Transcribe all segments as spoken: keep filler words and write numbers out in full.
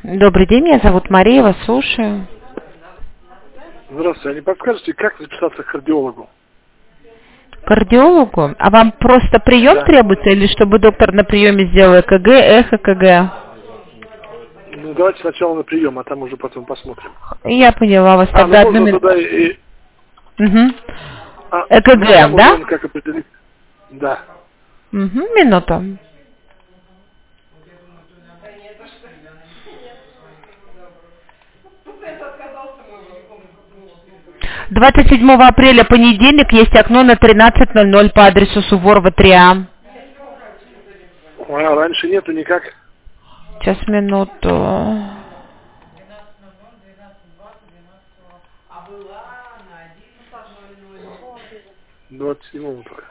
Добрый день, меня зовут Мария, вас слушаю. Здравствуйте, а не подскажете, как записаться к кардиологу? Кардиологу? А вам просто прием Да. требуется или чтобы доктор на приеме сделал ЭКГ, эхо КГ? Ну, давайте сначала на прием, а там уже потом посмотрим. Я поняла вас. А, Тогда ну одну можно минуту. туда и... Угу. А, ЭКГ, ну, там да? уже как определить? Да. Угу, минуту. двадцать седьмого апреля, понедельник, есть окно на тринадцать ноль ноль по адресу Суворова три А. А, раньше нету никак. Сейчас, минуту. двадцать седьмого только.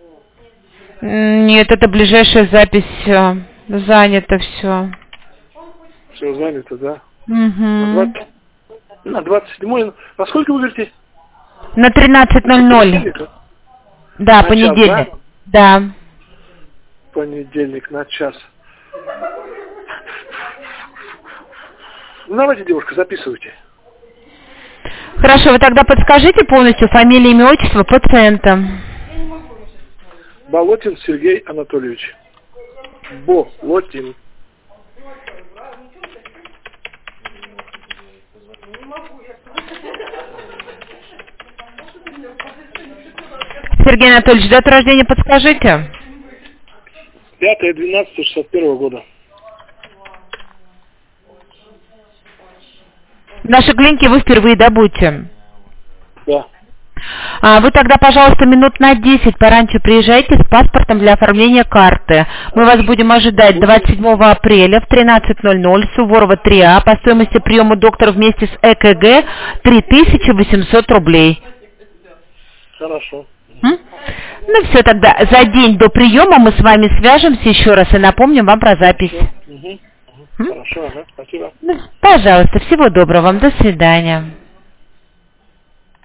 Нет, это ближайшая запись. э, Занято все. Все занято, да? Угу. На двадцать на двадцать седьмое. Во сколько вы говорите? На тринадцать ноль ноль. Понедельник? Да, На понедельник. час, Да. Понедельник на час. Ну, давайте, девушка, записывайте. Хорошо, вы тогда подскажите полностью фамилию, имя, отчество пациента. Болотин Сергей Анатольевич. Болотин. Сергей Анатольевич, дату рождения подскажите. пятое двенадцатое шестьдесят первого года. В нашей клинике вы впервые, да, будете? Да. А, вы тогда, пожалуйста, минут на десять пораньше приезжайте с паспортом для оформления карты. Мы вас будем ожидать двадцать седьмого апреля в тринадцать ноль ноль, Суворова три А, по стоимости приема доктора вместе с ЭКГ три тысячи восемьсот рублей. Хорошо. М? Ну все, тогда за день до приема мы с вами свяжемся еще раз и напомним вам про запись. Угу. Угу. М? Хорошо, ага. Спасибо. Ну, пожалуйста, всего доброго вам, до свидания.